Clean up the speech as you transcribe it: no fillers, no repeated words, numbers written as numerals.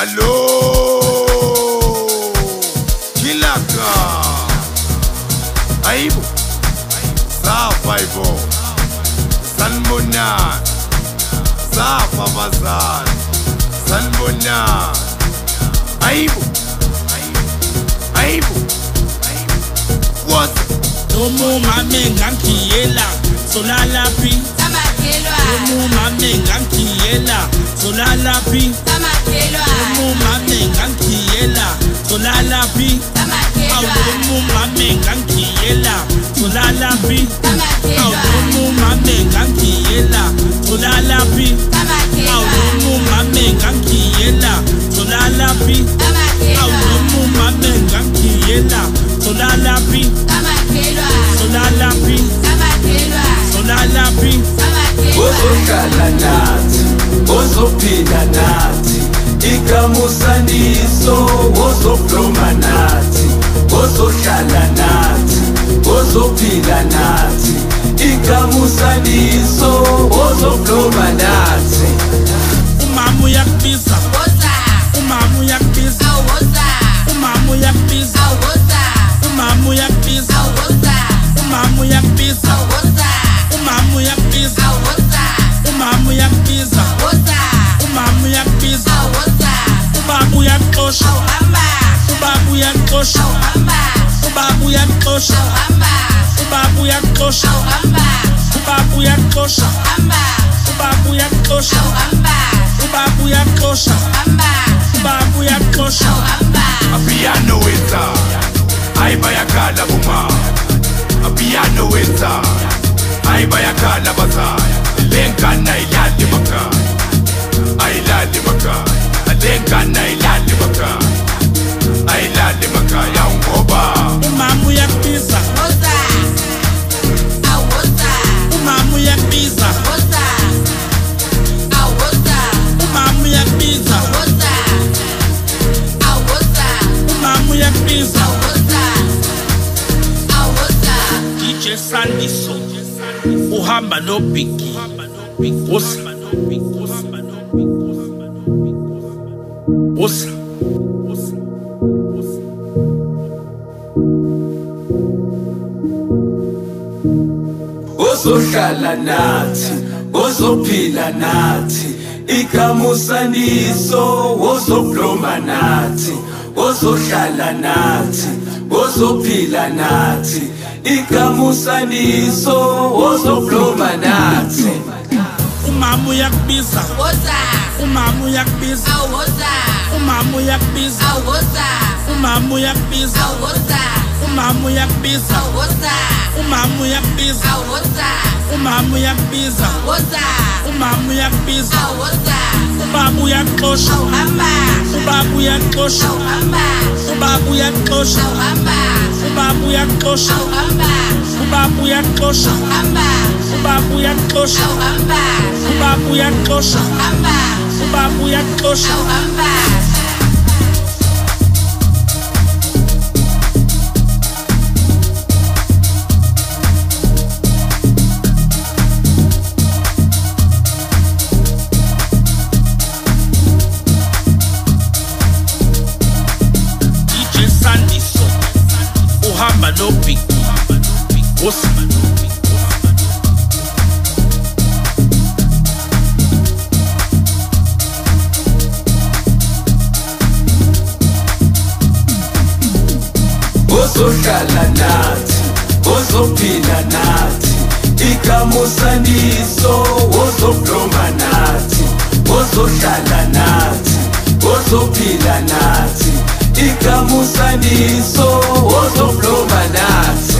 Allo Kilaka Aibu Safaibo Salmona Safavazan Salmona Aibu What? Nomu mame ngankiyela solala pi Nomu mame ngankiyela solala pi Nomu mame ngankiyela solala pi Nomu mame ngankiyela solala pi Nomu mame ngankiyela solala pi Nomu mame ngankiyela solala pi Nomu mame ngankiyela solala pi Solala pi Ozohlala nathi, ozophila nathi, ikamusaniso ozobloma nathi, ozohlala nathi, ozophila nathi, ikamusaniso ozobloma nathi. Umama uyakubiza Umama uyakubiza Umama uyakubiza Umama uyakubiza Umama uyakubiza Umama uyakubiza Umama uyakubiza Umama uyakubiza Ubaba uyaxosha Ubaba uyaxosha Ubaba uyaxosha Ubaba uyaxosha Ubaba uyaxosha Ubaba uyaxosha Ubaba uyaxosha Ubaba uyaxosha Apiano weta Aiba yakala buma Apiano weta Aiba yakala baza Lenka na ilali maka Ailali maka Lenka na ilali maka Ailali maka ya ungoba Umama uyakubiza Umama uyakubiza Umama uyakubiza Umama uyakubiza DJ Sandiso uhamba no Biggie Wosa Ozohlala nathi, ozophila nathi, ikamusaniso ozobloma nathi, ozohlala nathi, ozophila nathi, ikamusaniso ozobloma nathi. Umama uyakubiza Umama uyakubiza Umama uyakubiza Umama uyakubiza Umama uyakubiza Umama uyakubiza Umama uyakubiza Umama uyakubiza Ubaba uyaxosha Ubaba uyaxosha Ubaba uyaxosha Ubaba uyaxosha Ubaba uyaxosha Ubaba uyaxosha Ubaba uyaxosha Ubaba uyaxosha DJ Sandiso uhamba no Biggie Wosa Ozohlala nathi, ozophila nathi, ikamusaniso ozobloma nathi, ozohlala nathi, ozophila nathi, ikamusaniso ozobloma nathi.